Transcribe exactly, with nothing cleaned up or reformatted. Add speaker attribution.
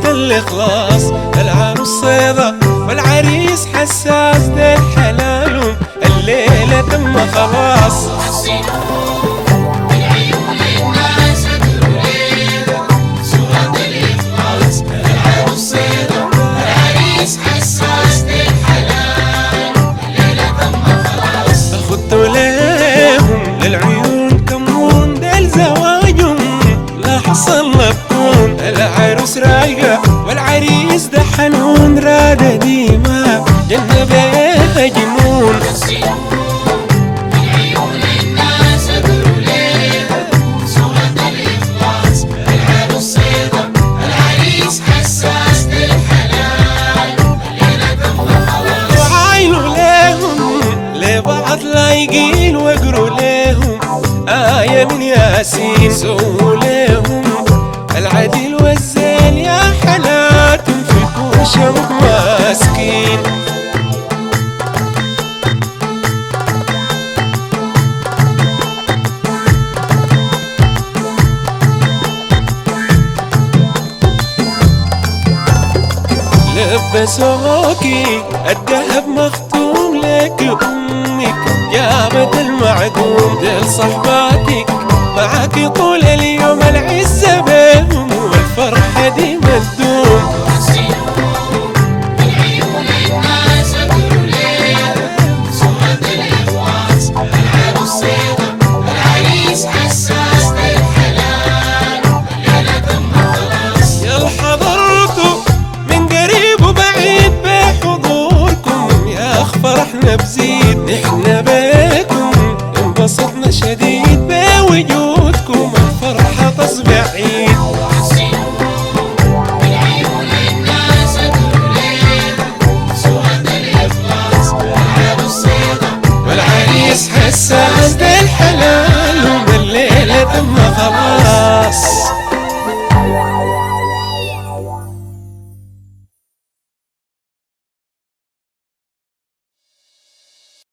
Speaker 1: الإخلاص. العروس صيدة والعريس حساس، ده الحلال الليلة تم خلاص. خدوا ليهم للعيون كمون، ديل زواجهم لا حصل لبكون. العروس رايقة والعريس ده حنون، رادة ديما جنة بيها جنون. بعض لايقين واقروا ليهم آية من ياسين، سووا ليهم العدل والزين يا حلاتهم في كوشة ماسكين. لبسوكي الذهب مختوم لك أمك، جابت المعدوم ديل صحباتك معاكي طول اليوم.